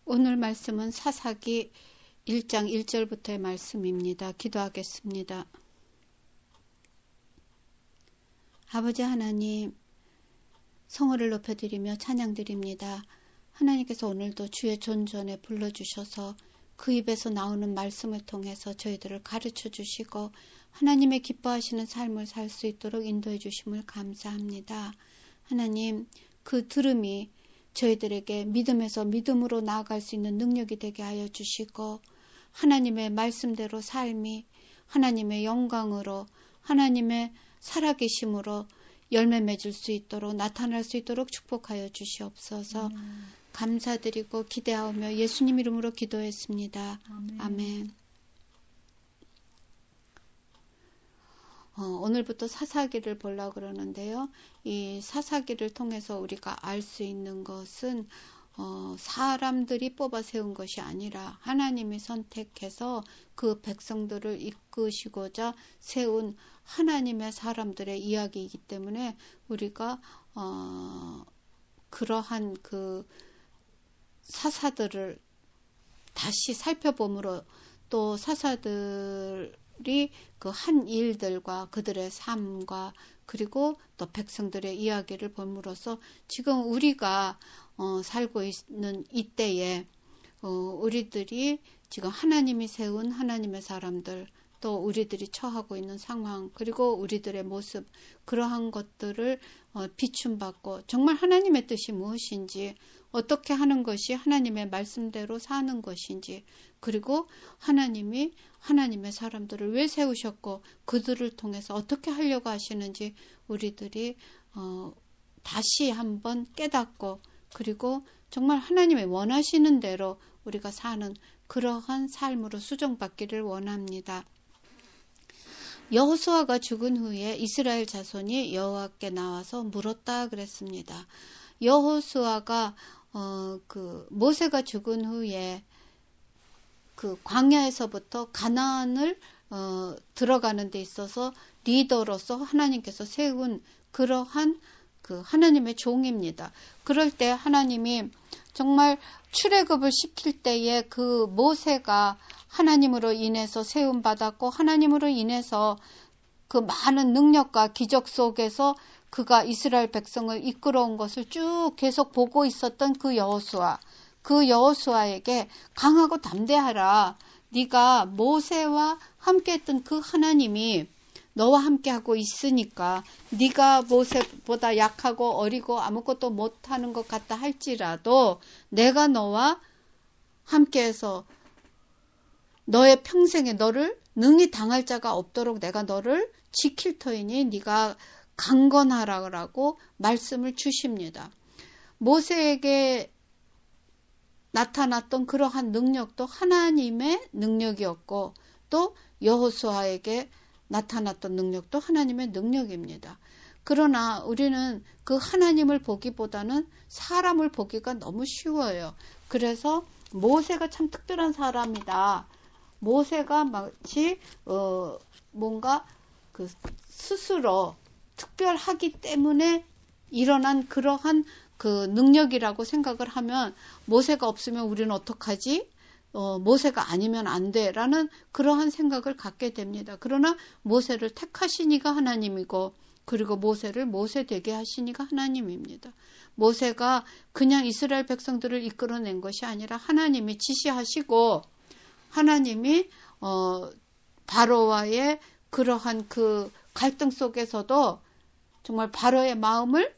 오늘 말씀은 사사기 1장 1절부터의 말씀입니다. 기도하겠습니다. 아버지 하나님, 성호를 높여드리며 찬양드립니다. 하나님께서 오늘도 주의 존전에 불러주셔서 그 입에서 나오는 말씀을 통해서 저희들을 가르쳐 주시고 하나님의 기뻐하시는 삶을 살 수 있도록 인도해 주심을 감사합니다. 하나님, 그 들음이 저희들에게 믿음에서 믿음으로 나아갈 수 있는 능력이 되게 하여 주시고 하나님의 말씀대로 삶이 하나님의 영광으로 하나님의 살아계심으로 열매 맺을 수 있도록 나타날 수 있도록 축복하여 주시옵소서. 감사드리고 기대하며 예수님 이름으로 기도했습니다. 아멘. 오늘부터 사사기를 보려고 그러는데요. 이 사사기를 통해서 우리가 알 수 있는 것은 사람들이 뽑아 세운 것이 아니라 하나님이 선택해서 그 백성들을 이끄시고자 세운 하나님의 사람들의 이야기이기 때문에 우리가 그러한 그 사사들을 다시 살펴봄으로 또 사사들이 그 한 일들과 그들의 삶과 그리고 또 백성들의 이야기를 봄으로써 지금 우리가 살고 있는 이때에 우리들이 지금 하나님이 세운 하나님의 사람들 또 우리들이 처하고 있는 상황 그리고 우리들의 모습 그러한 것들을 비춤받고 정말 하나님의 뜻이 무엇인지 어떻게 하는 것이 하나님의 말씀대로 사는 것인지 그리고 하나님이 하나님의 사람들을 왜 세우셨고 그들을 통해서 어떻게 하려고 하시는지 우리들이 다시 한번 깨닫고 그리고 정말 하나님의 원하시는 대로 우리가 사는 그러한 삶으로 수정받기를 원합니다. 여호수아가 죽은 후에 이스라엘 자손이 여호와께 나와서 물었다 그랬습니다. 여호수아가 모세가 죽은 후에 그 광야에서부터 가나안을 들어가는 데 있어서 리더로서 하나님께서 세운 그러한 그 하나님의 종입니다. 그럴 때 하나님이 정말 출애굽을 시킬 때에 그 모세가 하나님으로 인해서 세움 받았고 하나님으로 인해서 그 많은 능력과 기적 속에서 그가 이스라엘 백성을 이끌어온 것을 쭉 계속 보고 있었던 그 여호수아에게 강하고 담대하라. 네가 모세와 함께했던 그 하나님이 너와 함께하고 있으니까 네가 모세보다 약하고 어리고 아무것도 못하는 것 같다 할지라도 내가 너와 함께해서 너의 평생에 너를 능히 당할 자가 없도록 내가 너를 지킬 터이니 네가 강건하라고 말씀을 주십니다. 모세에게 나타났던 그러한 능력도 하나님의 능력이었고 또 여호수아에게 나타났던 능력도 하나님의 능력입니다. 그러나 우리는 그 하나님을 보기보다는 사람을 보기가 너무 쉬워요. 그래서 모세가 참 특별한 사람이다. 모세가 마치 뭔가 그 스스로 특별하기 때문에 일어난 그러한 그 능력이라고 생각을 하면 모세가 없으면 우리는 어떡하지? 모세가 아니면 안 돼 라는 그러한 생각을 갖게 됩니다. 그러나 모세를 택하시니가 하나님이고 그리고 모세를 모세 되게 하시니가 하나님입니다. 모세가 그냥 이스라엘 백성들을 이끌어낸 것이 아니라 하나님이 지시하시고 하나님이 바로와의 그러한 그 갈등 속에서도 정말 바로의 마음을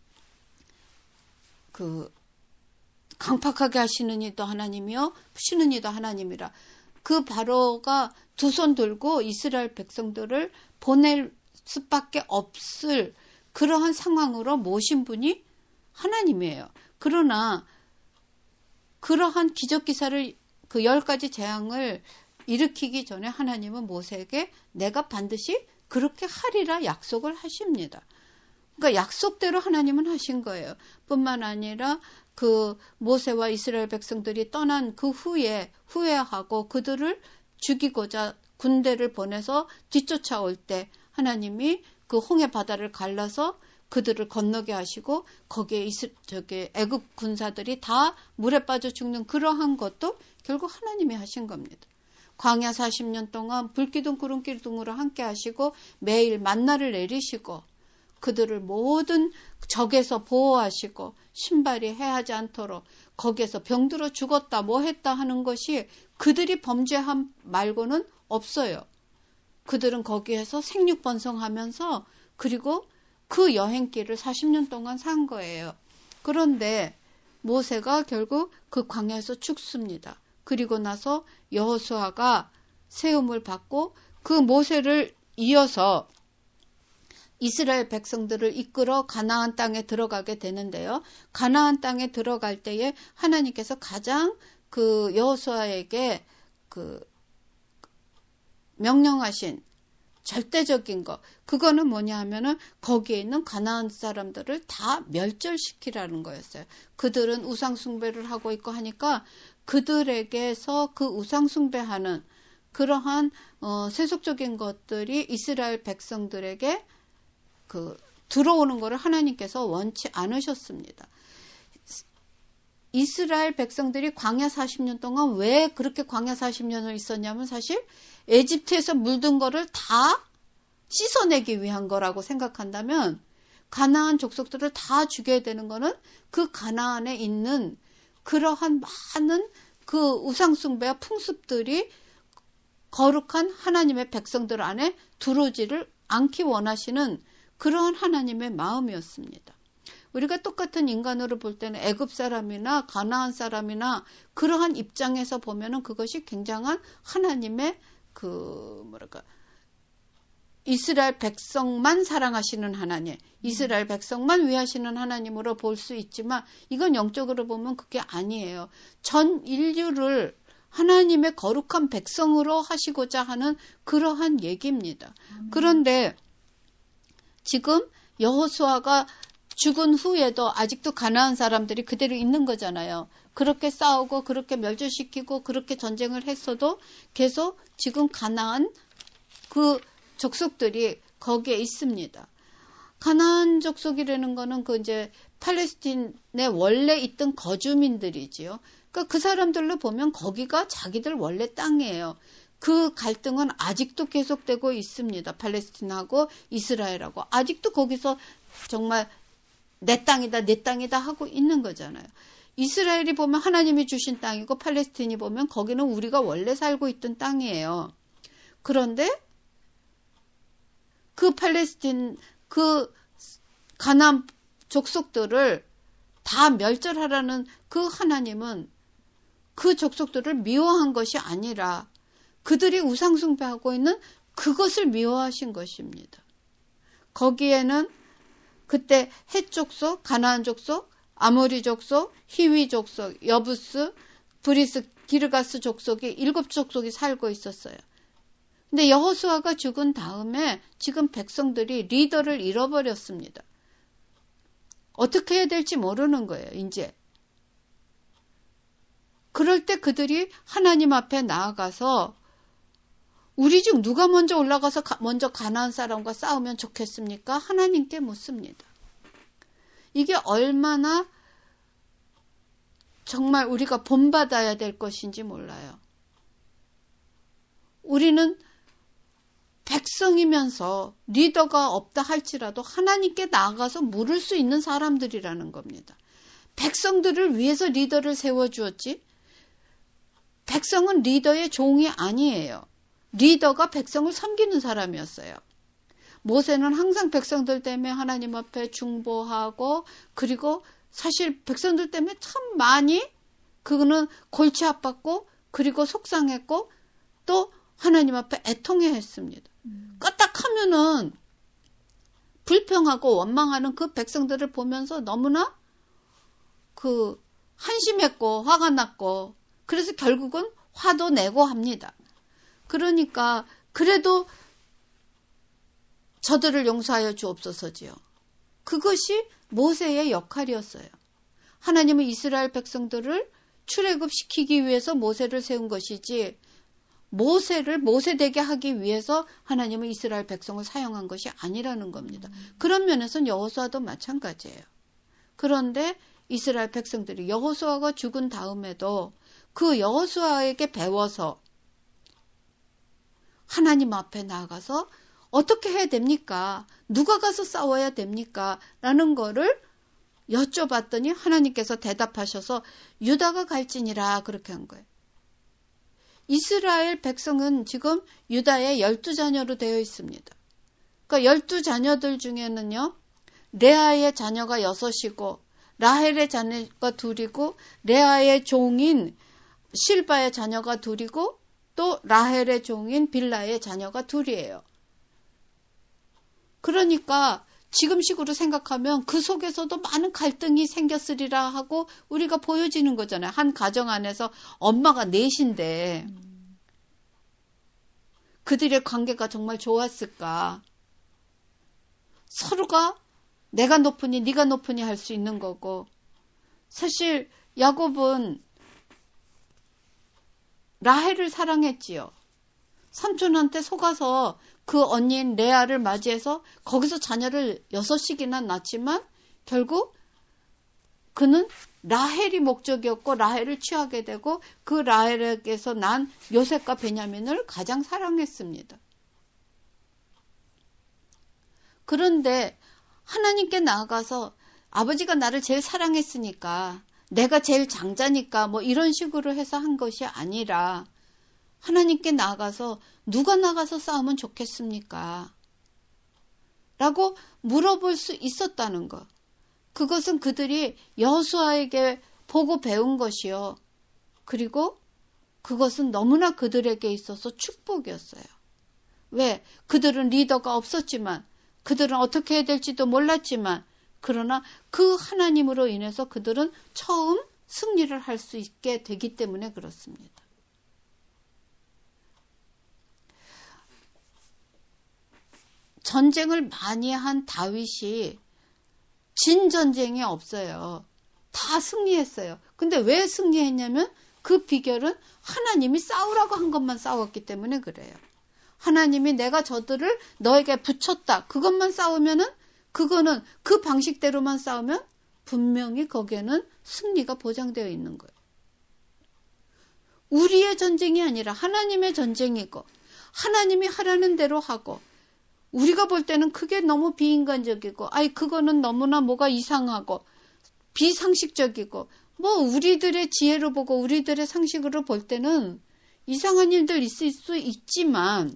강팍하게 하시는 이도 하나님이요 푸시는 이도 하나님이라. 그 바로가 두 손 들고 이스라엘 백성들을 보낼 수밖에 없을 그러한 상황으로 모신 분이 하나님이에요. 그러나 그러한 기적기사를 그 10가지 재앙을 일으키기 전에 하나님은 모세에게 내가 반드시 그렇게 하리라 약속을 하십니다. 그러니까 약속대로 하나님은 하신 거예요. 뿐만 아니라 그 모세와 이스라엘 백성들이 떠난 그 후에 후회하고 그들을 죽이고자 군대를 보내서 뒤쫓아올 때 하나님이 그 홍해 바다를 갈라서 그들을 건너게 하시고 거기에 애굽 군사들이 다 물에 빠져 죽는 그러한 것도 결국 하나님이 하신 겁니다. 광야 40년 동안 불기둥 구름기둥으로 함께 하시고 매일 만나를 내리시고 그들을 모든 적에서 보호하시고 신발이 해하지 않도록 거기에서 병들어 죽었다 뭐 했다 하는 것이 그들이 범죄함 말고는 없어요. 그들은 거기에서 생육번성하면서 그리고 그 여행길을 40년 동안 산 거예요. 그런데 모세가 결국 그 광야에서 죽습니다. 그리고 나서 여호수아가 세움을 받고 그 모세를 이어서 이스라엘 백성들을 이끌어 가나안 땅에 들어가게 되는데요. 가나안 땅에 들어갈 때에 하나님께서 가장 그 여호수아에게 그 명령하신 절대적인 거, 그거는 뭐냐 하면은 거기에 있는 가나안 사람들을 다 멸절시키라는 거였어요. 그들은 우상숭배를 하고 있고 하니까 그들에게서 그 우상숭배하는 그러한 세속적인 것들이 이스라엘 백성들에게 들어오는 것을 하나님께서 원치 않으셨습니다. 이스라엘 백성들이 광야 40년 동안 왜 그렇게 광야 40년을 있었냐면 사실 에집트에서 물든 거를 다 씻어내기 위한 거라고 생각한다면 가나안 족속들을 다 죽여야 되는 거는 그 가나안에 있는 그러한 많은 그 우상숭배와 풍습들이 거룩한 하나님의 백성들 안에 들어오지를 않기 원하시는 그러한 하나님의 마음이었습니다. 우리가 똑같은 인간으로 볼 때는 애굽 사람이나 가나안 사람이나 그러한 입장에서 보면은 그것이 굉장한 하나님의 이스라엘 백성만 사랑하시는 하나님, 이스라엘 백성만 위하시는 하나님으로 볼 수 있지만 이건 영적으로 보면 그게 아니에요. 전 인류를 하나님의 거룩한 백성으로 하시고자 하는 그러한 얘기입니다. 그런데 지금 여호수아가 죽은 후에도 아직도 가나안 사람들이 그대로 있는 거잖아요. 그렇게 싸우고 그렇게 멸절시키고 그렇게 전쟁을 했어도 계속 지금 가나안 그 족속들이 거기에 있습니다. 가나안 족속이라는 거는 그 이제 팔레스틴에 원래 있던 거주민들이지요. 그러니까 그 사람들로 보면 거기가 자기들 원래 땅이에요. 그 갈등은 아직도 계속되고 있습니다. 팔레스틴하고 이스라엘하고 아직도 거기서 정말 내 땅이다 내 땅이다 하고 있는 거잖아요. 이스라엘이 보면 하나님이 주신 땅이고 팔레스틴이 보면 거기는 우리가 원래 살고 있던 땅이에요. 그런데 그 팔레스틴 그 가나안 족속들을 다 멸절하라는 그 하나님은 그 족속들을 미워한 것이 아니라 그들이 우상숭배하고 있는 그것을 미워하신 것입니다. 거기에는 그때 헷 족속, 가나안 족속, 아모리 족속, 히위 족속, 여부스, 브리스, 기르가스 족속이 7족속이 살고 있었어요. 근데 여호수아가 죽은 다음에 지금 백성들이 리더를 잃어버렸습니다. 어떻게 해야 될지 모르는 거예요, 이제. 그럴 때 그들이 하나님 앞에 나아가서 우리 중 누가 먼저 올라가서 먼저 가나안 사람과 싸우면 좋겠습니까? 하나님께 묻습니다. 이게 얼마나 정말 우리가 본받아야 될 것인지 몰라요. 우리는 백성이면서 리더가 없다 할지라도 하나님께 나아가서 물을 수 있는 사람들이라는 겁니다. 백성들을 위해서 리더를 세워주었지 백성은 리더의 종이 아니에요. 리더가 백성을 섬기는 사람이었어요. 모세는 항상 백성들 때문에 하나님 앞에 중보하고 그리고 사실 백성들 때문에 참 많이 그거는 골치 아팠고 그리고 속상했고 또 하나님 앞에 애통해 했습니다. 까딱하면은 불평하고 원망하는 그 백성들을 보면서 너무나 한심했고 화가 났고 그래서 결국은 화도 내고 합니다. 그러니까 그래도 저들을 용서하여 주옵소서지요. 그것이 모세의 역할이었어요. 하나님은 이스라엘 백성들을 출애굽시키기 위해서 모세를 세운 것이지 모세를 모세되게 하기 위해서 하나님은 이스라엘 백성을 사용한 것이 아니라는 겁니다. 그런 면에서는 여호수아도 마찬가지예요. 그런데 이스라엘 백성들이 여호수아가 죽은 다음에도 그 여호수아에게 배워서 하나님 앞에 나가서 어떻게 해야 됩니까? 누가 가서 싸워야 됩니까? 라는 거를 여쭤봤더니 하나님께서 대답하셔서 유다가 갈지니라 그렇게 한 거예요. 이스라엘 백성은 지금 유다의 12자녀로 되어 있습니다. 그러니까 12자녀들 중에는요. 레아의 자녀가 6이고 라헬의 자녀가 2이고 레아의 종인 실바의 자녀가 2이고 또 라헬의 종인 빌라의 자녀가 2이에요. 그러니까 지금식으로 생각하면 그 속에서도 많은 갈등이 생겼으리라 하고 우리가 보여지는 거잖아요. 한 가정 안에서 엄마가 4인데 그들의 관계가 정말 좋았을까? 서로가 내가 높으니 네가 높으니 할 수 있는 거고 사실 야곱은 라헬을 사랑했지요. 삼촌한테 속아서 그 언니인 레아를 맞이해서 거기서 자녀를 6씩이나 낳지만 결국 그는 라헬이 목적이었고 라헬을 취하게 되고 그 라헬에게서 난 요셉과 베냐민을 가장 사랑했습니다. 그런데 하나님께 나아가서 아버지가 나를 제일 사랑했으니까 내가 제일 장자니까 뭐 이런 식으로 해서 한 것이 아니라 하나님께 나가서 누가 나가서 싸우면 좋겠습니까? 라고 물어볼 수 있었다는 것. 그것은 그들이 여호수아에게 보고 배운 것이요. 그리고 그것은 너무나 그들에게 있어서 축복이었어요. 왜? 그들은 리더가 없었지만 그들은 어떻게 해야 될지도 몰랐지만 그러나 그 하나님으로 인해서 그들은 처음 승리를 할 수 있게 되기 때문에 그렇습니다. 전쟁을 많이 한 다윗이 진 전쟁이 없어요. 다 승리했어요. 근데 왜 승리했냐면 그 비결은 하나님이 싸우라고 한 것만 싸웠기 때문에 그래요. 하나님이 내가 저들을 너에게 붙였다. 그것만 싸우면은 그거는 그 방식대로만 싸우면 분명히 거기에는 승리가 보장되어 있는 거예요. 우리의 전쟁이 아니라 하나님의 전쟁이고 하나님이 하라는 대로 하고 우리가 볼 때는 그게 너무 비인간적이고 그거는 너무나 뭐가 이상하고 비상식적이고 뭐 우리들의 지혜로 보고 우리들의 상식으로 볼 때는 이상한 일들 있을 수 있지만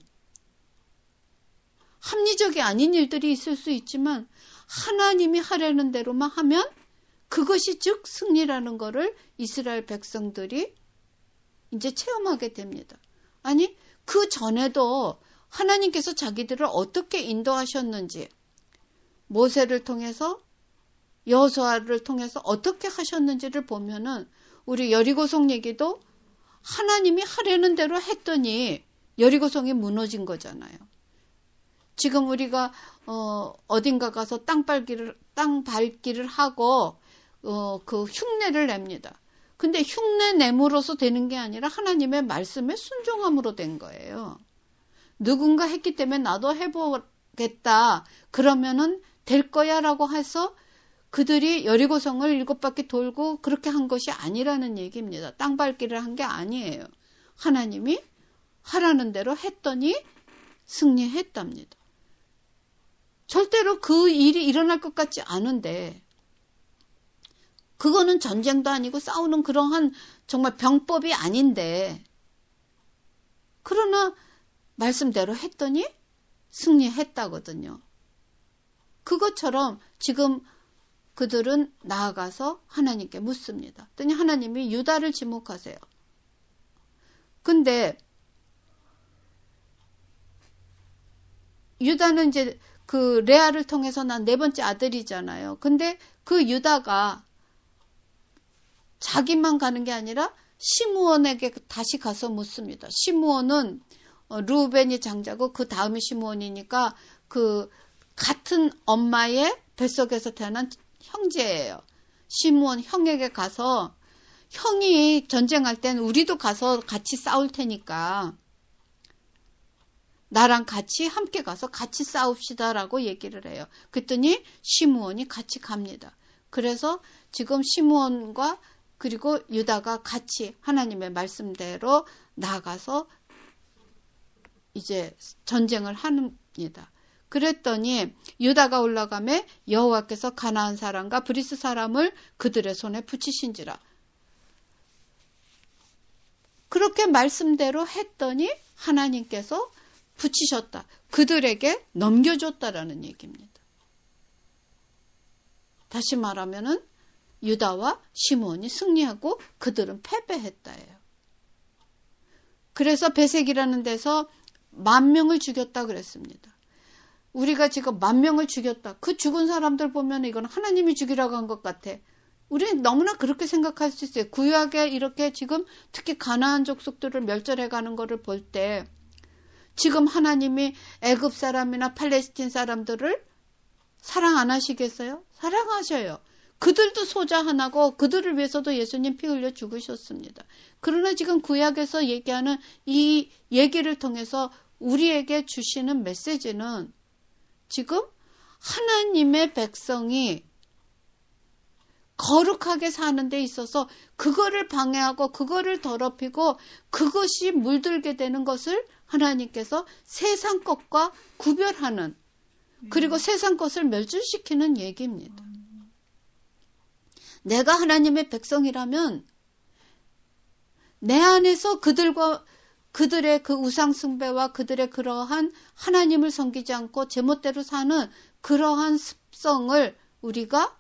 합리적이 아닌 일들이 있을 수 있지만 하나님이 하라는 대로만 하면 그것이 즉 승리라는 것을 이스라엘 백성들이 이제 체험하게 됩니다. 아니 그 전에도 하나님께서 자기들을 어떻게 인도하셨는지 모세를 통해서 여호수아를 통해서 어떻게 하셨는지를 보면은 우리 여리고성 얘기도 하나님이 하려는 대로 했더니 여리고성이 무너진 거잖아요. 지금 우리가 어딘가 가서 땅 밟기를 하고 그 흉내를 냅니다. 근데 흉내 내므로서 되는 게 아니라 하나님의 말씀에 순종함으로 된 거예요. 누군가 했기 때문에 나도 해보겠다. 그러면은 될 거야 라고 해서 그들이 여리고성을 7바퀴 돌고 그렇게 한 것이 아니라는 얘기입니다. 땅 밟기를 한 게 아니에요. 하나님이 하라는 대로 했더니 승리했답니다. 절대로 그 일이 일어날 것 같지 않은데 그거는 전쟁도 아니고 싸우는 그러한 정말 병법이 아닌데 그러나 말씀대로 했더니 승리했다거든요. 그것처럼 지금 그들은 나아가서 하나님께 묻습니다. 그랬더니 하나님이 유다를 지목하세요. 근데 유다는 이제 그 레아를 통해서 난 4번째 아들이잖아요. 근데 그 유다가 자기만 가는 게 아니라 시므온에게 다시 가서 묻습니다. 시므온은 루벤이 장자고 그 다음이 시므온이니까 그 같은 엄마의 뱃속에서 태어난 형제예요. 시므온 형에게 가서 형이 전쟁할 땐 우리도 가서 같이 싸울 테니까 나랑 같이 함께 가서 같이 싸웁시다라고 얘기를 해요. 그랬더니 시므온이 같이 갑니다. 그래서 지금 시므온과 그리고 유다가 같이 하나님의 말씀대로 나가서 이제 전쟁을 합니다. 그랬더니 유다가 올라가매 여호와께서 가나안 사람과 브리스 사람을 그들의 손에 붙이신지라. 그렇게 말씀대로 했더니 하나님께서 붙이셨다. 그들에게 넘겨줬다라는 얘기입니다. 다시 말하면은 유다와 시므온이 승리하고 그들은 패배했다예요. 그래서 베색이라는 데서 10,000명을 죽였다 그랬습니다. 우리가 지금 10,000명을 죽였다. 그 죽은 사람들 보면 이건 하나님이 죽이라고 한 것 같아. 우리는 너무나 그렇게 생각할 수 있어요. 구약에 이렇게 지금 특히 가나안 족속들을 멸절해가는 것을 볼 때 지금 하나님이 애굽 사람이나 팔레스틴 사람들을 사랑 안 하시겠어요? 사랑하셔요. 그들도 소자 하나고 그들을 위해서도 예수님 피 흘려 죽으셨습니다. 그러나 지금 구약에서 얘기하는 이 얘기를 통해서 우리에게 주시는 메시지는 지금 하나님의 백성이 거룩하게 사는 데 있어서 그거를 방해하고 그거를 더럽히고 그것이 물들게 되는 것을 하나님께서 세상 것과 구별하는 그리고 세상 것을 멸절시키는 얘기입니다. 내가 하나님의 백성이라면 내 안에서 그들의 그 우상숭배와 그들의 그러한 하나님을 섬기지 않고 제멋대로 사는 그러한 습성을 우리가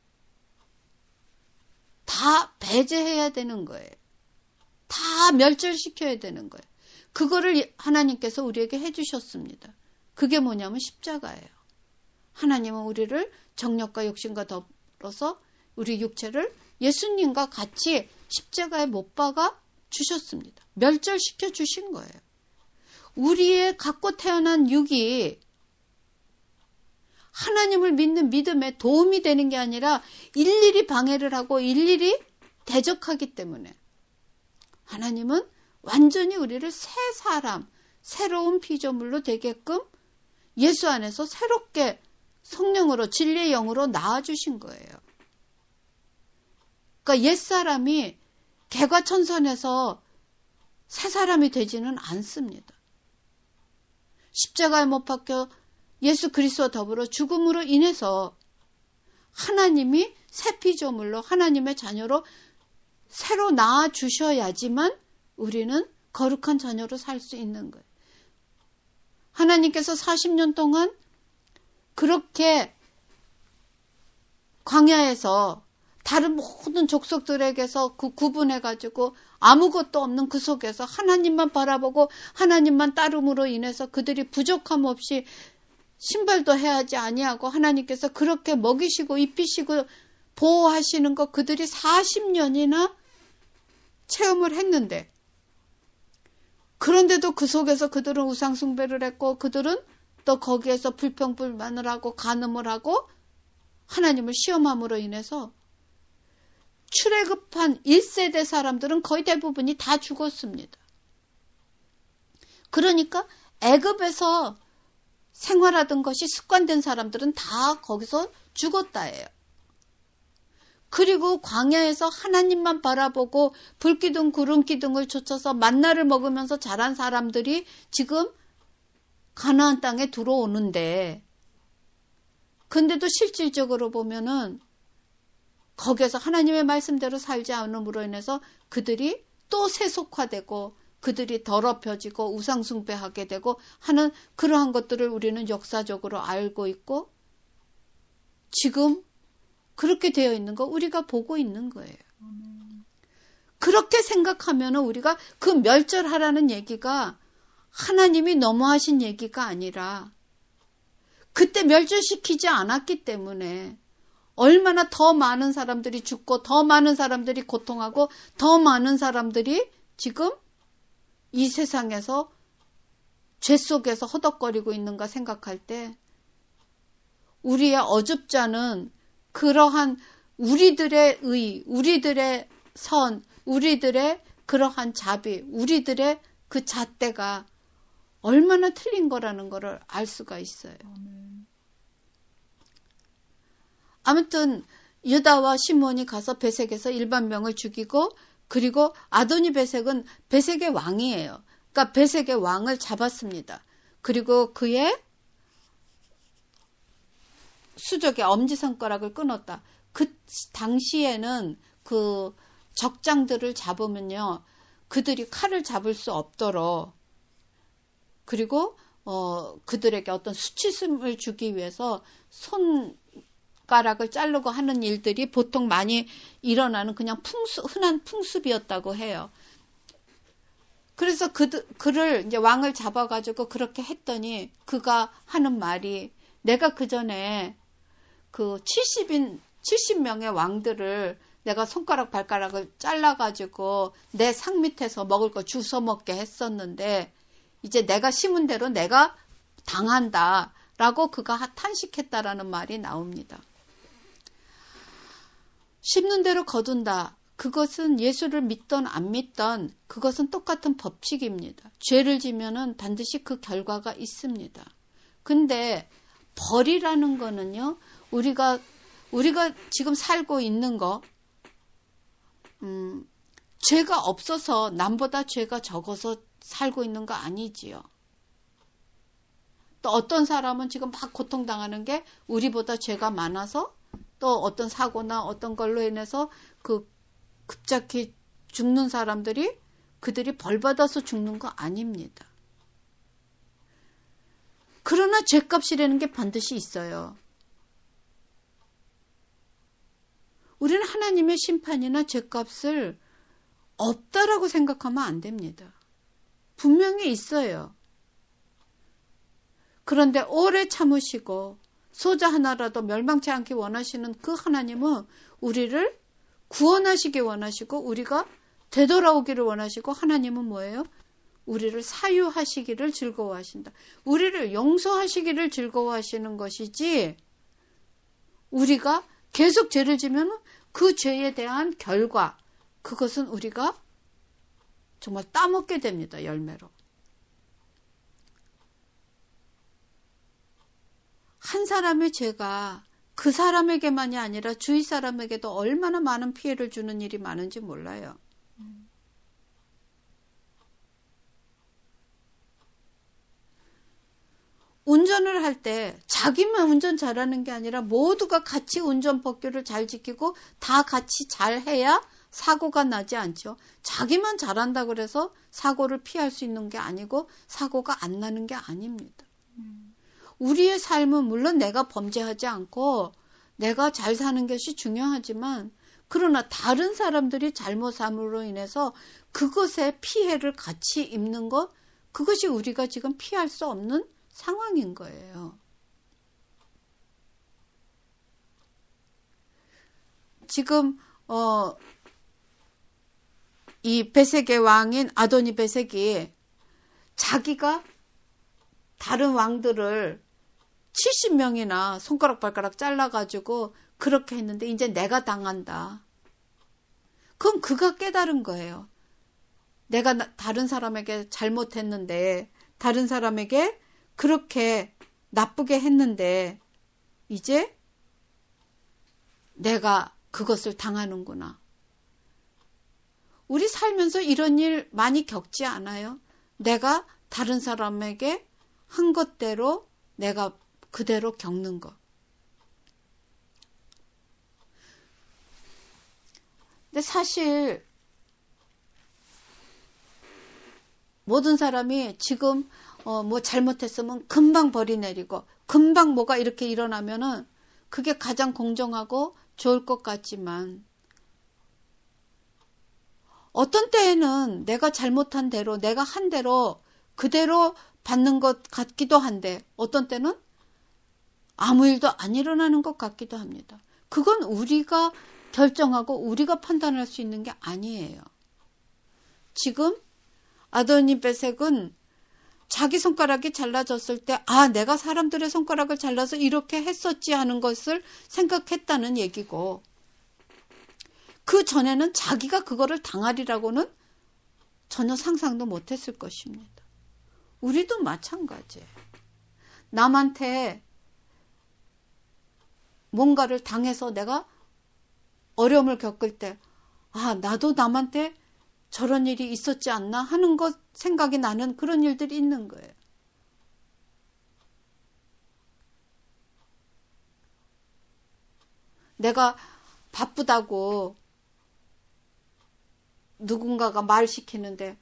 다 배제해야 되는 거예요. 다 멸절시켜야 되는 거예요. 그거를 하나님께서 우리에게 해주셨습니다. 그게 뭐냐면 십자가예요. 하나님은 우리를 정욕과 욕심과 더불어서 우리 육체를 예수님과 같이 십자가에 못 박아 주셨습니다. 멸절시켜 주신 거예요. 우리의 갖고 태어난 육이 하나님을 믿는 믿음에 도움이 되는 게 아니라 일일이 방해를 하고 일일이 대적하기 때문에 하나님은 완전히 우리를 새 사람, 새로운 피조물로 되게끔 예수 안에서 새롭게 성령으로 진리의 영으로 낳아주신 거예요. 그러니까 옛사람이 개과천선해서 새 사람이 되지는 않습니다. 십자가에 못 박혀 예수 그리스도와 더불어 죽음으로 인해서 하나님이 새 피조물로 하나님의 자녀로 새로 낳아주셔야지만 우리는 거룩한 자녀로 살 수 있는 거예요. 하나님께서 40년 동안 그렇게 광야에서 다른 모든 족속들에게서 구분해가지고 아무것도 없는 그 속에서 하나님만 바라보고 하나님만 따름으로 인해서 그들이 부족함 없이 신발도 해야지 아니하고 하나님께서 그렇게 먹이시고 입히시고 보호하시는 거 그들이 40년이나 체험을 했는데 그런데도 그 속에서 그들은 우상숭배를 했고 그들은 또 거기에서 불평불만을 하고 간음을 하고 하나님을 시험함으로 인해서 출애굽한 1세대 사람들은 거의 대부분이 다 죽었습니다. 그러니까 애굽에서 생활하던 것이 습관된 사람들은 다 거기서 죽었다예요. 그리고 광야에서 하나님만 바라보고 불기둥 구름기둥을 쫓아서 만나를 먹으면서 자란 사람들이 지금 가나안 땅에 들어오는데 근데도 실질적으로 보면은 거기에서 하나님의 말씀대로 살지 않음으로 인해서 그들이 또 세속화되고 그들이 더럽혀지고 우상숭배하게 되고 하는 그러한 것들을 우리는 역사적으로 알고 있고 지금 그렇게 되어 있는 거 우리가 보고 있는 거예요. 그렇게 생각하면 우리가 그 멸절하라는 얘기가 하나님이 너무하신 얘기가 아니라 그때 멸절시키지 않았기 때문에 얼마나 더 많은 사람들이 죽고 더 많은 사람들이 고통하고 더 많은 사람들이 지금 이 세상에서 죄 속에서 허덕거리고 있는가 생각할 때 우리의 어줍잖은 그러한 우리들의 의, 우리들의 선, 우리들의 그러한 자비, 우리들의 그 잣대가 얼마나 틀린 거라는 거를 알 수가 있어요. 아무튼 유다와 시몬이 가서 베색에서 일반 명을 죽이고, 그리고 아도니 베색은 베색의 왕이에요. 그러니까 베색의 왕을 잡았습니다. 그리고 그의 수족의 엄지손가락을 끊었다. 그 당시에는 그 적장들을 잡으면요, 그들이 칼을 잡을 수 없도록, 그리고 그들에게 어떤 수치심을 주기 위해서 손가락을 자르고 하는 일들이 보통 많이 일어나는 그냥 흔한 풍습이었다고 해요. 그래서 그를 이제 왕을 잡아가지고 그렇게 했더니 그가 하는 말이, 내가 그 전에 그 70명의 왕들을 내가 손가락 발가락을 잘라가지고 내 상 밑에서 먹을 거 주워 먹게 했었는데, 이제 내가 심은 대로 내가 당한다 라고 그가 탄식했다라는 말이 나옵니다. 심는 대로 거둔다. 그것은 예수를 믿던 안 믿던 그것은 똑같은 법칙입니다. 죄를 지면은 반드시 그 결과가 있습니다. 근데 벌이라는 거는요, 우리가 지금 살고 있는 거, 죄가 없어서 남보다 죄가 적어서 살고 있는 거 아니지요. 또 어떤 사람은 지금 막 고통당하는 게 우리보다 죄가 많아서, 또 어떤 사고나 어떤 걸로 인해서 그 급작히 죽는 사람들이 그들이 벌받아서 죽는 거 아닙니다. 그러나 죄값이라는 게 반드시 있어요. 우리는 하나님의 심판이나 죄값을 없다라고 생각하면 안 됩니다. 분명히 있어요. 그런데 오래 참으시고 소자 하나라도 멸망치 않기 원하시는 그 하나님은 우리를 구원하시기 원하시고, 우리가 되돌아오기를 원하시고, 하나님은 뭐예요? 우리를 사유하시기를 즐거워하신다. 우리를 용서하시기를 즐거워하시는 것이지, 우리가 계속 죄를 지면 그 죄에 대한 결과, 그것은 우리가 정말 따먹게 됩니다. 열매로. 한 사람의 죄가 그 사람에게만이 아니라 주위 사람에게도 얼마나 많은 피해를 주는 일이 많은지 몰라요. 운전을 할 때 자기만 운전 잘하는 게 아니라 모두가 같이 운전 법규를 잘 지키고 다 같이 잘 해야 사고가 나지 않죠. 자기만 잘한다 그래서 사고를 피할 수 있는 게 아니고 사고가 안 나는 게 아닙니다. 우리의 삶은 물론 내가 범죄하지 않고 내가 잘 사는 것이 중요하지만, 그러나 다른 사람들이 잘못함으로 인해서 그것의 피해를 같이 입는 것, 그것이 우리가 지금 피할 수 없는 상황인 거예요. 지금 이 베색의 왕인 아도니 베색이 자기가 다른 왕들을 70명이나 손가락 발가락 잘라가지고 그렇게 했는데 이제 내가 당한다. 그럼 그가 깨달은 거예요. 내가 다른 사람에게 잘못했는데, 다른 사람에게 그렇게 나쁘게 했는데 이제 내가 그것을 당하는구나. 우리 살면서 이런 일 많이 겪지 않아요? 내가 다른 사람에게 한 것대로 내가 그대로 겪는 것. 근데 사실 모든 사람이 지금 뭐 잘못했으면 금방 벌이 내리고 금방 뭐가 이렇게 일어나면은 그게 가장 공정하고 좋을 것 같지만, 어떤 때에는 내가 잘못한 대로, 내가 한 대로 그대로 받는 것 같기도 한데, 어떤 때는 아무 일도 안 일어나는 것 같기도 합니다. 그건 우리가 결정하고 우리가 판단할 수 있는 게 아니에요. 지금 아도니 베색은 자기 손가락이 잘라졌을 때, 내가 사람들의 손가락을 잘라서 이렇게 했었지 하는 것을 생각했다는 얘기고, 그 전에는 자기가 그거를 당하리라고는 전혀 상상도 못했을 것입니다. 우리도 마찬가지예요. 남한테 뭔가를 당해서 내가 어려움을 겪을 때, 나도 남한테 저런 일이 있었지 않나 하는 것 생각이 나는 그런 일들이 있는 거예요. 내가 바쁘다고 누군가가 말 시키는데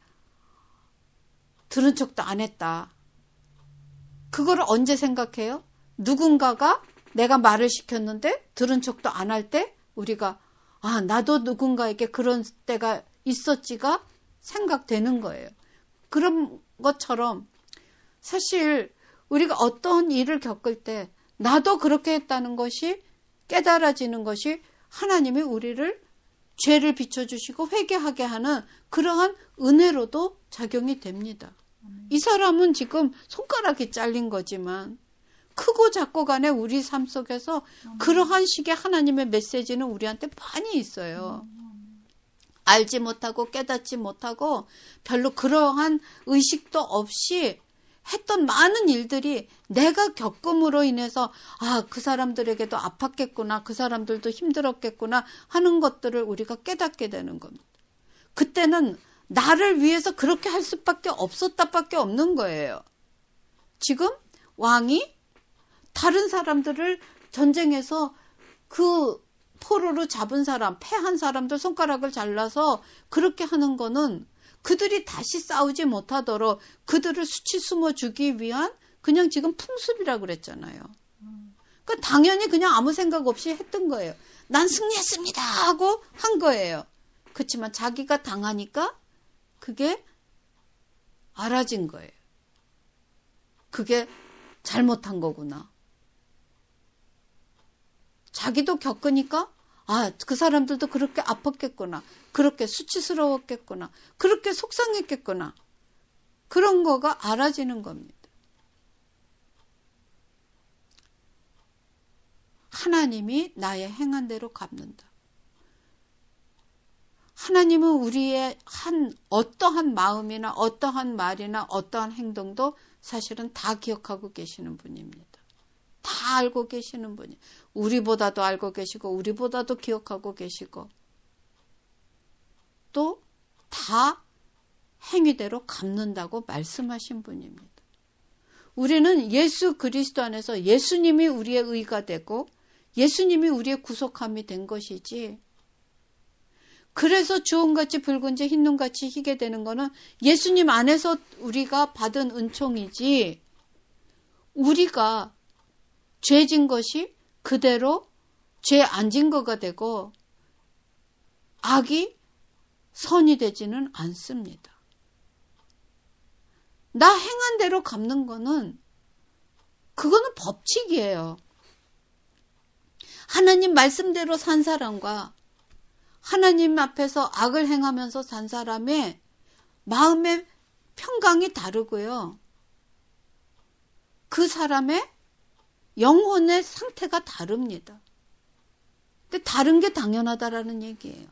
들은 척도 안 했다. 그거를 언제 생각해요? 누군가가 내가 말을 시켰는데 들은 척도 안 할 때 우리가 나도 누군가에게 그런 때가 있었지가 생각되는 거예요. 그런 것처럼 사실 우리가 어떤 일을 겪을 때 나도 그렇게 했다는 것이 깨달아지는 것이 하나님이 우리를 죄를 비춰주시고 회개하게 하는 그러한 은혜로도 작용이 됩니다. 이 사람은 지금 손가락이 잘린 거지만 크고 작고 간에 우리 삶 속에서 그러한 식의 하나님의 메시지는 우리한테 많이 있어요. 알지 못하고 깨닫지 못하고 별로 그러한 의식도 없이 했던 많은 일들이 내가 겪음으로 인해서 그 사람들에게도 아팠겠구나, 그 사람들도 힘들었겠구나 하는 것들을 우리가 깨닫게 되는 겁니다. 그때는 나를 위해서 그렇게 할 수밖에 없었다밖에 없는 거예요. 지금 왕이 다른 사람들을 전쟁에서 그 포로로 잡은 사람, 패한 사람들 손가락을 잘라서 그렇게 하는 거는 그들이 다시 싸우지 못하도록 그들을 수치스모 주기 위한 그냥 지금 풍습이라고 그랬잖아요. 그러니까 당연히 그냥 아무 생각 없이 했던 거예요. 난 승리했습니다 하고 한 거예요. 그렇지만 자기가 당하니까 그게 알아진 거예요. 그게 잘못한 거구나. 자기도 겪으니까 그 사람들도 그렇게 아팠겠구나. 그렇게 수치스러웠겠구나. 그렇게 속상했겠구나. 그런 거가 알아지는 겁니다. 하나님이 나의 행한 대로 갚는다. 하나님은 우리의 어떠한 마음이나 어떠한 말이나 어떠한 행동도 사실은 다 기억하고 계시는 분입니다. 다 알고 계시는 분이 우리보다도 알고 계시고 우리보다도 기억하고 계시고 또 다 행위대로 갚는다고 말씀하신 분입니다. 우리는 예수 그리스도 안에서 예수님이 우리의 의가 되고 예수님이 우리의 구속함이 된 것이지 그래서 주홍같이 붉은지 흰눈같이 희게 되는 거는 예수님 안에서 우리가 받은 은총이지 우리가 죄진 것이 그대로 죄 안 진 거가 되고 악이 선이 되지는 않습니다. 나 행한 대로 갚는 거는 그거는 법칙이에요. 하나님 말씀대로 산 사람과 하나님 앞에서 악을 행하면서 산 사람의 마음의 평강이 다르고요. 그 사람의 영혼의 상태가 다릅니다. 근데 다른 게 당연하다라는 얘기예요.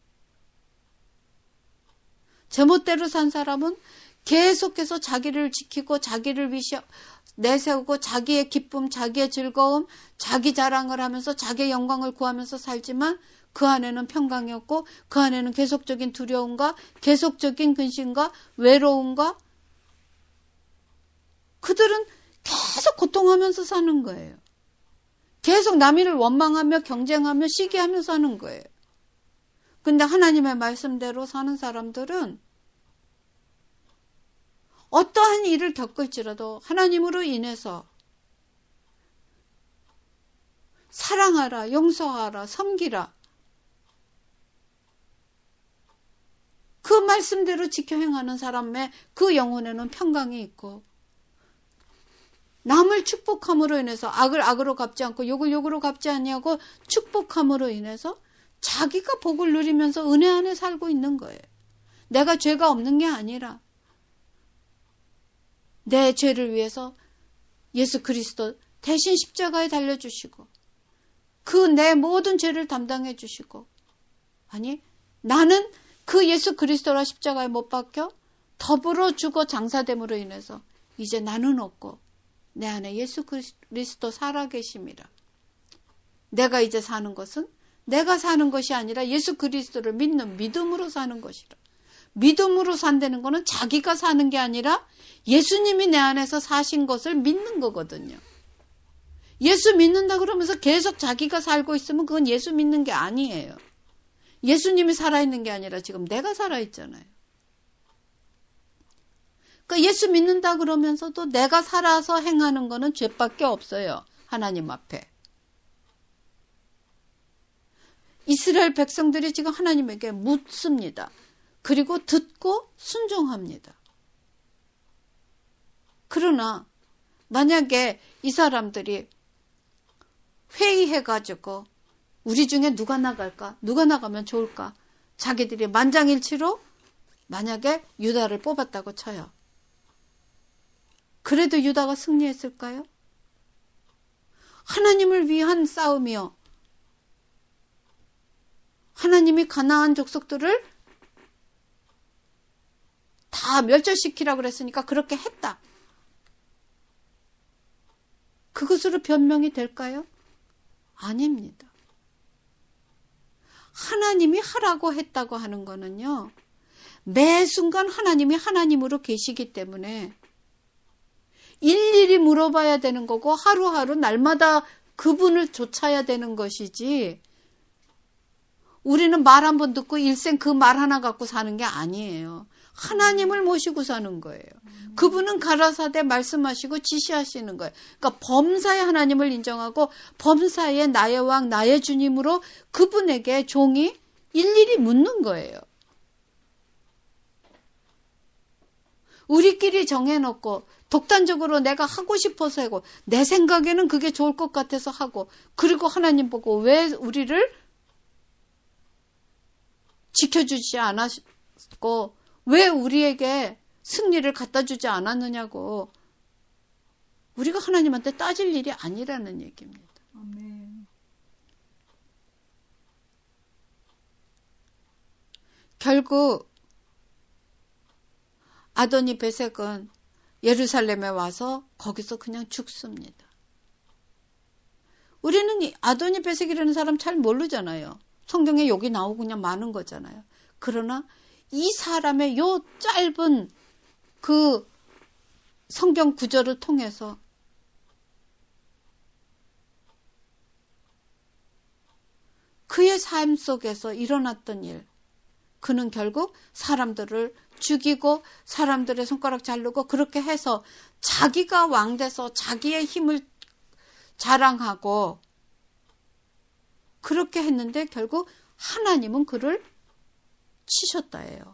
제멋대로 산 사람은 계속해서 자기를 지키고 자기를 내세우고 자기의 기쁨, 자기의 즐거움, 자기 자랑을 하면서 자기의 영광을 구하면서 살지만 그 안에는 평강이 없고 그 안에는 계속적인 두려움과 계속적인 근심과 외로움과 그들은 계속 고통하면서 사는 거예요. 계속 남이를 원망하며 경쟁하며 시기하며 사는 거예요. 근데 하나님의 말씀대로 사는 사람들은 어떠한 일을 겪을지라도 하나님으로 인해서 사랑하라, 용서하라, 섬기라. 그 말씀대로 지켜 행하는 사람의 그 영혼에는 평강이 있고 남을 축복함으로 인해서 악을 악으로 갚지 않고 욕을 욕으로 갚지 아니하고 축복함으로 인해서 자기가 복을 누리면서 은혜 안에 살고 있는 거예요. 내가 죄가 없는 게 아니라 내 죄를 위해서 예수 그리스도 대신 십자가에 달려주시고 그 내 모든 죄를 담당해 주시고 아니 나는 그 예수 그리스도라 십자가에 못 박혀 더불어 죽어 장사됨으로 인해서 이제 나는 없고 내 안에 예수 그리스도 살아계심이라. 내가 이제 사는 것은 내가 사는 것이 아니라 예수 그리스도를 믿는 믿음으로 사는 것이라. 믿음으로 산다는 것은 자기가 사는 게 아니라 예수님이 내 안에서 사신 것을 믿는 거거든요. 예수 믿는다 그러면서 계속 자기가 살고 있으면 그건 예수 믿는 게 아니에요. 예수님이 살아있는 게 아니라 지금 내가 살아있잖아요. 그러니까 예수 믿는다 그러면서도 내가 살아서 행하는 거는 죄밖에 없어요. 하나님 앞에. 이스라엘 백성들이 지금 하나님에게 묻습니다. 그리고 듣고 순종합니다. 그러나 만약에 이 사람들이 회의해가지고 우리 중에 누가 나갈까? 누가 나가면 좋을까? 자기들이 만장일치로 만약에 유다를 뽑았다고 쳐요. 그래도 유다가 승리했을까요? 하나님을 위한 싸움이요. 하나님이 가나안 족속들을 다 멸절시키라고 그랬으니까 그렇게 했다. 그것으로 변명이 될까요? 아닙니다. 하나님이 하라고 했다고 하는 거는요. 매 순간 하나님이 하나님으로 계시기 때문에 일일이 물어봐야 되는 거고 하루하루 날마다 그분을 쫓아야 되는 것이지 우리는 말 한 번 듣고 일생 그 말 하나 갖고 사는 게 아니에요. 하나님을 모시고 사는 거예요. 그분은 가라사대 말씀하시고 지시하시는 거예요. 그러니까 범사의 하나님을 인정하고 범사의 나의 왕 나의 주님으로 그분에게 종이 일일이 묻는 거예요. 우리끼리 정해놓고 독단적으로 내가 하고 싶어서 하고 내 생각에는 그게 좋을 것 같아서 하고 그리고 하나님 보고 왜 우리를 지켜주지 않았고 왜 우리에게 승리를 갖다 주지 않았느냐고 우리가 하나님한테 따질 일이 아니라는 얘기입니다. 아멘. 결국 아도니 베섹은 예루살렘에 와서 거기서 그냥 죽습니다. 우리는 이 아도니 베섹이라는 사람 잘 모르잖아요. 성경에 여기 나오고 그냥 많은 거잖아요. 그러나 이 사람의 요 짧은 그 성경 구절을 통해서 그의 삶 속에서 일어났던 일, 그는 결국 사람들을 죽이고 사람들의 손가락 자르고 그렇게 해서 자기가 왕 돼서 자기의 힘을 자랑하고 그렇게 했는데 결국 하나님은 그를 치셨다예요.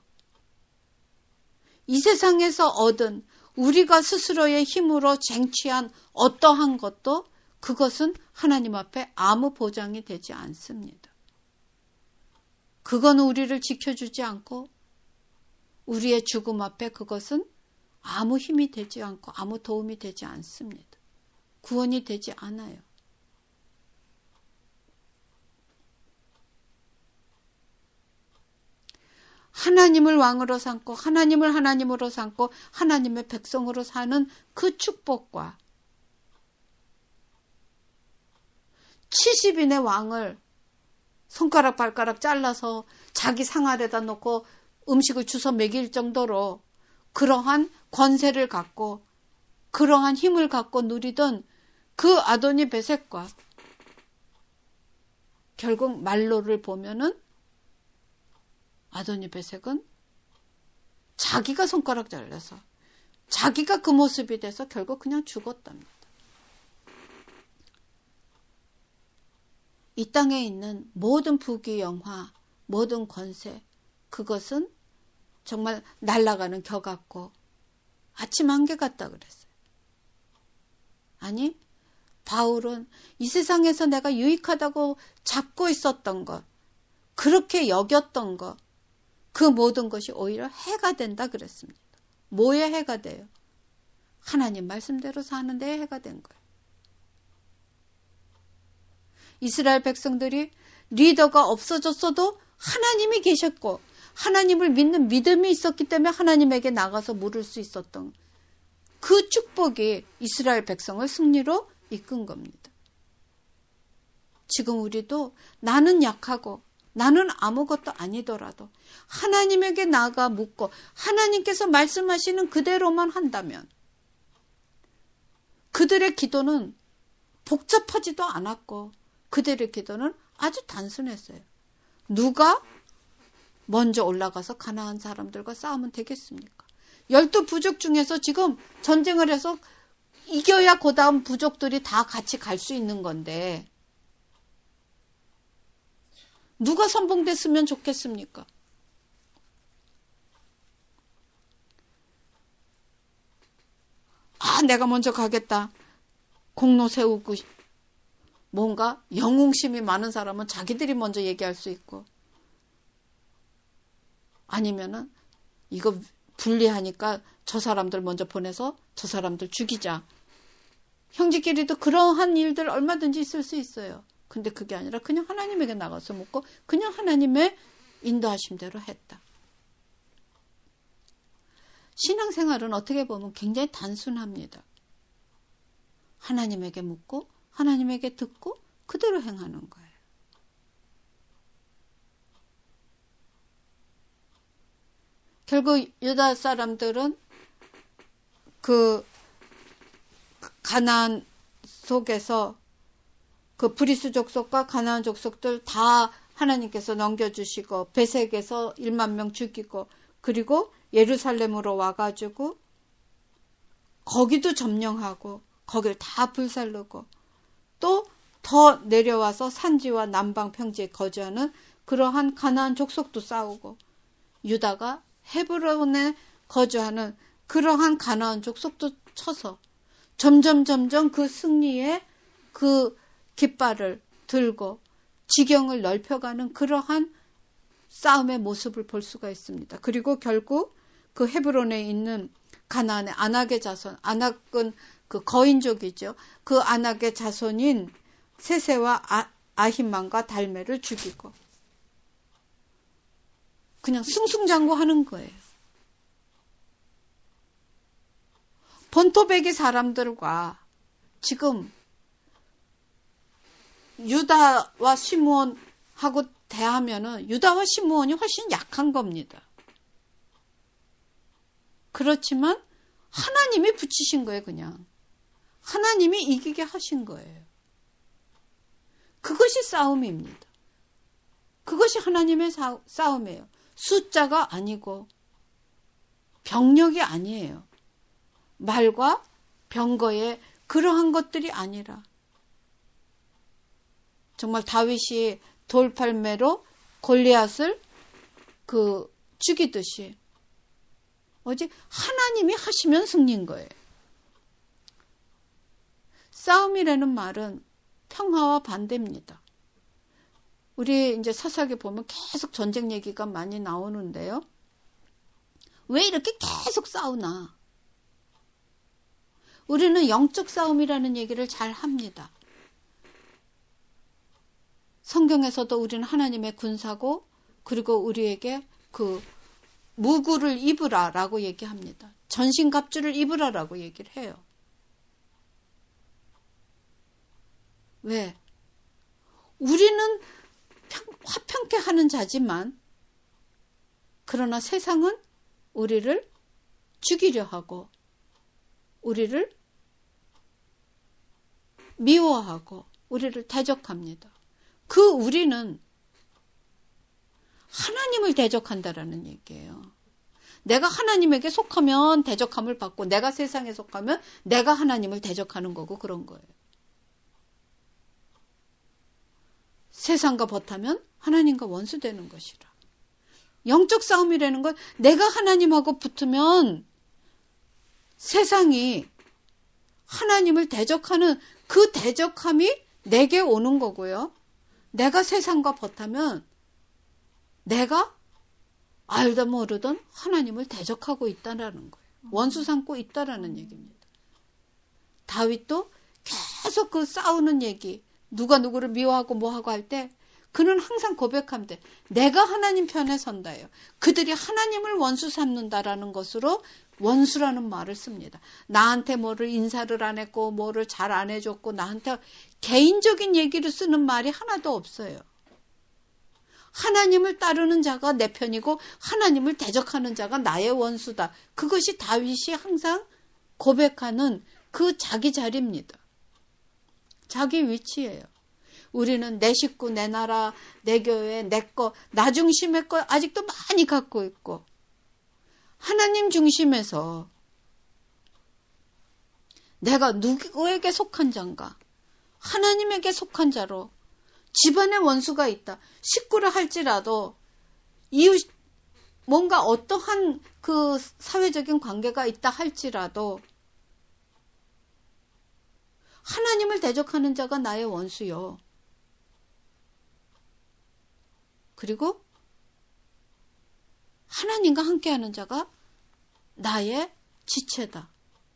이 세상에서 얻은 우리가 스스로의 힘으로 쟁취한 어떠한 것도 그것은 하나님 앞에 아무 보장이 되지 않습니다. 그건 우리를 지켜주지 않고 우리의 죽음 앞에 그것은 아무 힘이 되지 않고 아무 도움이 되지 않습니다. 구원이 되지 않아요. 하나님을 왕으로 삼고 하나님을 하나님으로 삼고 하나님의 백성으로 사는 그 축복과 70인의 왕을 손가락 발가락 잘라서 자기 상아래다 놓고 음식을 주워 먹일 정도로 그러한 권세를 갖고 그러한 힘을 갖고 누리던 그 아도니 베섹과 결국 말로를 보면은 아도니 베섹은 자기가 손가락 잘라서 자기가 그 모습이 돼서 결국 그냥 죽었답니다. 이 땅에 있는 모든 부귀 영화, 모든 권세, 그것은 정말 날아가는 겨 같고 아침 안개 같다 그랬어요. 아니, 바울은 이 세상에서 내가 유익하다고 잡고 있었던 것, 그렇게 여겼던 것, 그 모든 것이 오히려 해가 된다 그랬습니다. 뭐에 해가 돼요? 하나님 말씀대로 사는 데에 해가 된 거예요. 이스라엘 백성들이 리더가 없어졌어도 하나님이 계셨고 하나님을 믿는 믿음이 있었기 때문에 하나님에게 나가서 물을 수 있었던 그 축복이 이스라엘 백성을 승리로 이끈 겁니다. 지금 우리도 나는 약하고 나는 아무것도 아니더라도 하나님에게 나아가 묻고 하나님께서 말씀하시는 그대로만 한다면 그들의 기도는 복잡하지도 않았고 그들의 기도는 아주 단순했어요. 누가 먼저 올라가서 가나안 사람들과 싸우면 되겠습니까? 12부족 중에서 지금 전쟁을 해서 이겨야 그 다음 부족들이 다 같이 갈 수 있는 건데 누가 선봉됐으면 좋겠습니까? 내가 먼저 가겠다. 공로 세우고 뭔가 영웅심이 많은 사람은 자기들이 먼저 얘기할 수 있고 아니면은 이거 불리하니까 저 사람들 먼저 보내서 저 사람들 죽이자. 형제끼리도 그러한 일들 얼마든지 있을 수 있어요. 근데 그게 아니라 그냥 하나님에게 나가서 묻고 그냥 하나님의 인도하심대로 했다. 신앙생활은 어떻게 보면 굉장히 단순합니다. 하나님에게 묻고 하나님에게 듣고 그대로 행하는 거예요. 결국 유다 사람들은 그 가나안 속에서 그 브리스 족속과 가나안 족속들 다 하나님께서 넘겨주시고 베색에서 1만 명 죽이고 그리고 예루살렘으로 와가지고 거기도 점령하고 거길 다 불살르고 또 더 내려와서 산지와 남방 평지에 거주하는 그러한 가나안 족속도 싸우고 유다가 헤브론에 거주하는 그러한 가나안 족속도 쳐서 점점 그 승리의 그 깃발을 들고 지경을 넓혀가는 그러한 싸움의 모습을 볼 수가 있습니다. 그리고 결국 그 헤브론에 있는 가나안의 아낙의 자손, 아낙은 그 거인족이죠. 그 아낙의 자손인 세세와 아히만과 달메를 죽이고 그냥 승승장구하는 거예요. 본토배기 사람들과 지금 유다와 시므온하고 대하면은 유다와 시므온이 훨씬 약한 겁니다. 그렇지만 하나님이 붙이신 거예요, 그냥. 하나님이 이기게 하신 거예요. 그것이 싸움입니다. 그것이 하나님의 싸움이에요. 숫자가 아니고 병력이 아니에요. 말과 병거의 그러한 것들이 아니라 정말 다윗이 돌팔매로 골리앗을 죽이듯이 오직 하나님이 하시면 승리인 거예요. 싸움이라는 말은 평화와 반대입니다. 우리 이제 사사기 보면 계속 전쟁 얘기가 많이 나오는데요. 왜 이렇게 계속 싸우나? 우리는 영적 싸움이라는 얘기를 잘 합니다. 성경에서도 우리는 하나님의 군사고 그리고 우리에게 그 무구를 입으라라고 얘기합니다. 전신갑주를 입으라라고 얘기를 해요. 왜? 우리는 화평케 하는 자지만 그러나 세상은 우리를 죽이려 하고 우리를 미워하고 우리를 대적합니다. 그 우리는 하나님을 대적한다라는 얘기예요. 내가 하나님에게 속하면 대적함을 받고 내가 세상에 속하면 내가 하나님을 대적하는 거고 그런 거예요. 세상과 벗하면 하나님과 원수되는 것이라. 영적 싸움이라는 건 내가 하나님하고 붙으면 세상이 하나님을 대적하는 그 대적함이 내게 오는 거고요. 내가 세상과 벗하면 내가 알다 모르던 하나님을 대적하고 있다라는 거예요. 원수 삼고 있다라는 얘기입니다. 다윗도 계속 그 싸우는 얘기, 누가 누구를 미워하고 뭐하고 할 때 그는 항상 고백하면 돼. 내가 하나님 편에 선다예요. 그들이 하나님을 원수 삼는다라는 것으로 원수라는 말을 씁니다. 나한테 뭐를 인사를 안 했고 뭐를 잘 안 해줬고 나한테 개인적인 얘기를 쓰는 말이 하나도 없어요. 하나님을 따르는 자가 내 편이고 하나님을 대적하는 자가 나의 원수다. 그것이 다윗이 항상 고백하는 그 자기 자리입니다. 자기 위치예요. 우리는 내 식구, 내 나라, 내 교회, 내 거, 나 중심의 거 아직도 많이 갖고 있고 하나님 중심에서 내가 누구에게 속한 자인가? 하나님에게 속한 자로 집안에 원수가 있다. 식구를 할지라도 이웃 뭔가 어떠한 그 사회적인 관계가 있다 할지라도 하나님을 대적하는 자가 나의 원수요. 그리고 하나님과 함께하는 자가 나의 지체다.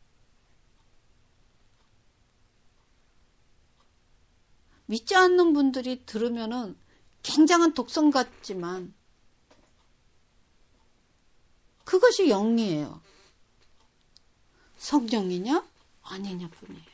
믿지 않는 분들이 들으면은 굉장한 독성 같지만 그것이 영이에요. 성령이냐? 아니냐 뿐이에요.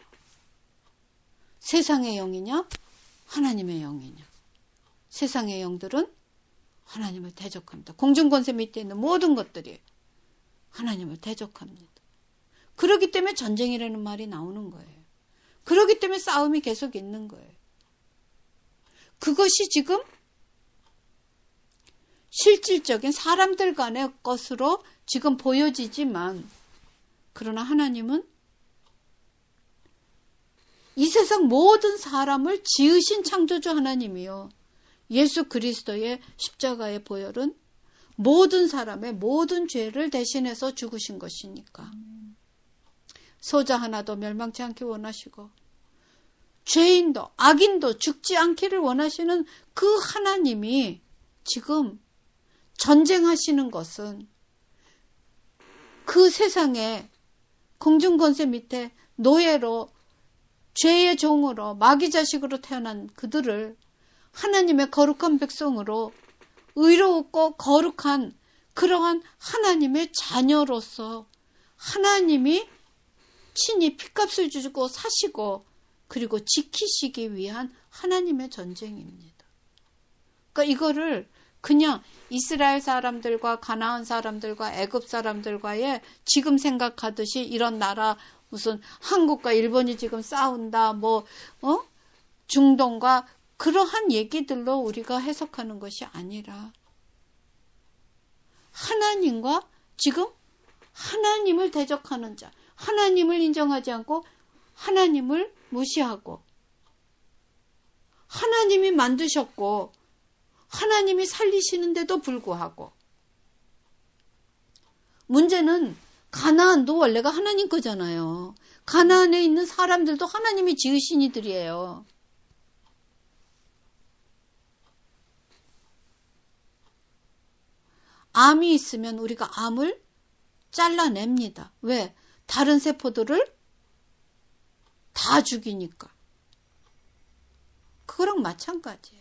세상의 영이냐? 하나님의 영이냐? 세상의 영들은 하나님을 대적합니다. 공중권세 밑에 있는 모든 것들이 하나님을 대적합니다. 그렇기 때문에 전쟁이라는 말이 나오는 거예요. 그렇기 때문에 싸움이 계속 있는 거예요. 그것이 지금 실질적인 사람들 간의 것으로 지금 보여지지만 그러나 하나님은 이 세상 모든 사람을 지으신 창조주 하나님이요. 예수 그리스도의 십자가의 보혈은 모든 사람의 모든 죄를 대신해서 죽으신 것이니까. 소자 하나도 멸망치 않기 원하시고 죄인도 악인도 죽지 않기를 원하시는 그 하나님이 지금 전쟁하시는 것은 그 세상에 공중권세 밑에 노예로 죄의 종으로 마귀 자식으로 태어난 그들을 하나님의 거룩한 백성으로 의롭고 거룩한 그러한 하나님의 자녀로서 하나님이 친히 피값을 주고 사시고 그리고 지키시기 위한 하나님의 전쟁입니다. 그러니까 이거를 그냥 이스라엘 사람들과 가나안 사람들과 애굽 사람들과의 지금 생각하듯이 이런 나라 무슨 한국과 일본이 지금 싸운다 중동과 그러한 얘기들로 우리가 해석하는 것이 아니라 하나님과 지금 하나님을 대적하는 자, 하나님을 인정하지 않고 하나님을 무시하고 하나님이 만드셨고 하나님이 살리시는데도 불구하고 문제는 가나안도 원래가 하나님 거잖아요. 가나안에 있는 사람들도 하나님이 지으신 이들이에요. 암이 있으면 우리가 암을 잘라냅니다. 왜? 다른 세포들을 다 죽이니까. 그거랑 마찬가지예요.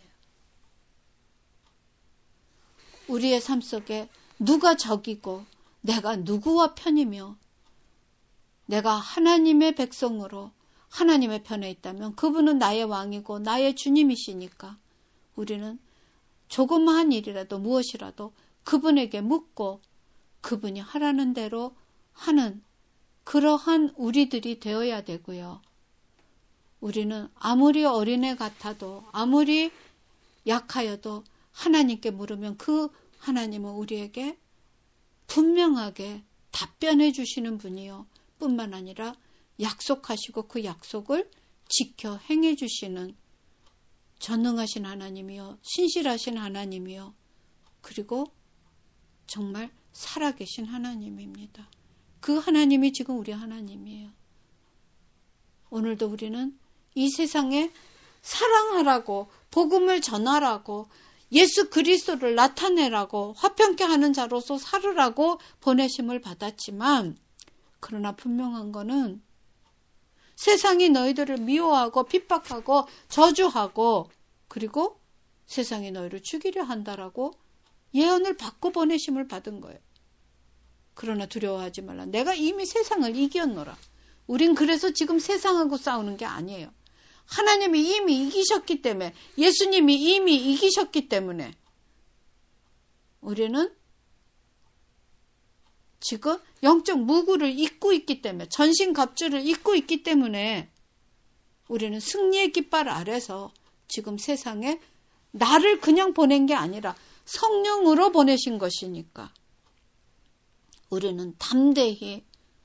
우리의 삶 속에 누가 적이고 내가 누구와 편이며 내가 하나님의 백성으로 하나님의 편에 있다면 그분은 나의 왕이고 나의 주님이시니까 우리는 조그마한 일이라도 무엇이라도 그분에게 묻고 그분이 하라는 대로 하는 그러한 우리들이 되어야 되고요. 우리는 아무리 어린애 같아도 아무리 약하여도 하나님께 물으면 그 하나님은 우리에게 분명하게 답변해 주시는 분이요. 뿐만 아니라 약속하시고 그 약속을 지켜 행해 주시는 전능하신 하나님이요. 신실하신 하나님이요. 그리고 정말 살아계신 하나님입니다. 그 하나님이 지금 우리 하나님이에요. 오늘도 우리는 이 세상에 사랑하라고 복음을 전하라고 예수 그리스도를 나타내라고 화평케 하는 자로서 살으라고 보내심을 받았지만 그러나 분명한 거는 세상이 너희들을 미워하고 핍박하고 저주하고 그리고 세상이 너희를 죽이려 한다라고 예언을 받고 보내심을 받은 거예요. 그러나 두려워하지 말라. 내가 이미 세상을 이겼노라. 우린 그래서 지금 세상하고 싸우는 게 아니에요. 하나님이 이미 이기셨기 때문에, 예수님이 이미 이기셨기 때문에 우리는 지금 영적 무구를 입고 있기 때문에, 전신갑주를 입고 있기 때문에 우리는 승리의 깃발 아래서 지금 세상에 나를 그냥 보낸 게 아니라 성령으로 보내신 것이니까 우리는 담대히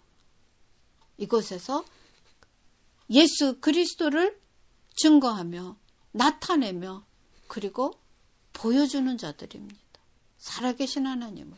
이곳에서 예수 그리스도를 증거하며 나타내며 그리고 보여주는 자들입니다. 살아계신 하나님을.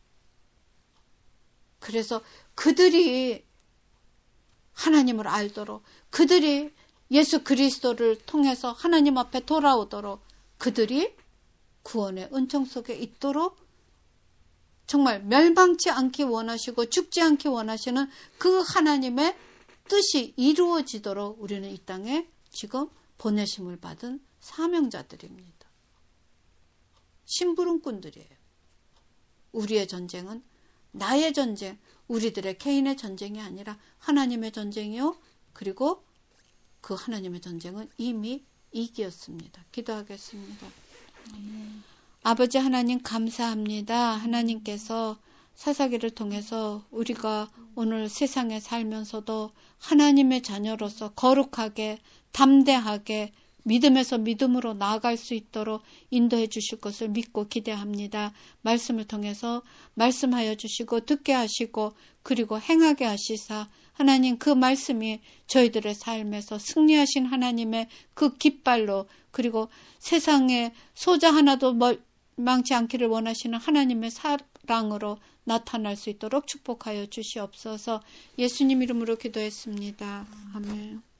그래서 그들이 하나님을 알도록, 그들이 예수 그리스도를 통해서 하나님 앞에 돌아오도록, 그들이 구원의 은총 속에 있도록 정말 멸망치 않기 원하시고 죽지 않기 원하시는 그 하나님의 뜻이 이루어지도록 우리는 이 땅에 지금 보내심을 받은 사명자들입니다. 심부름꾼들이에요. 우리의 전쟁은 나의 전쟁, 우리들의 개인의 전쟁이 아니라 하나님의 전쟁이요. 그리고 그 하나님의 전쟁은 이미 이기었습니다. 기도하겠습니다. 아버지 하나님 감사합니다. 하나님께서 사사기를 통해서 우리가 오늘 세상에 살면서도 하나님의 자녀로서 거룩하게 담대하게 믿음에서 믿음으로 나아갈 수 있도록 인도해 주실 것을 믿고 기대합니다. 말씀을 통해서 말씀하여 주시고 듣게 하시고 그리고 행하게 하시사 하나님 그 말씀이 저희들의 삶에서 승리하신 하나님의 그 깃발로 그리고 세상에 소자 하나도 망치 않기를 원하시는 하나님의 사랑으로 나타날 수 있도록 축복하여 주시옵소서. 예수님 이름으로 기도했습니다. 아멘.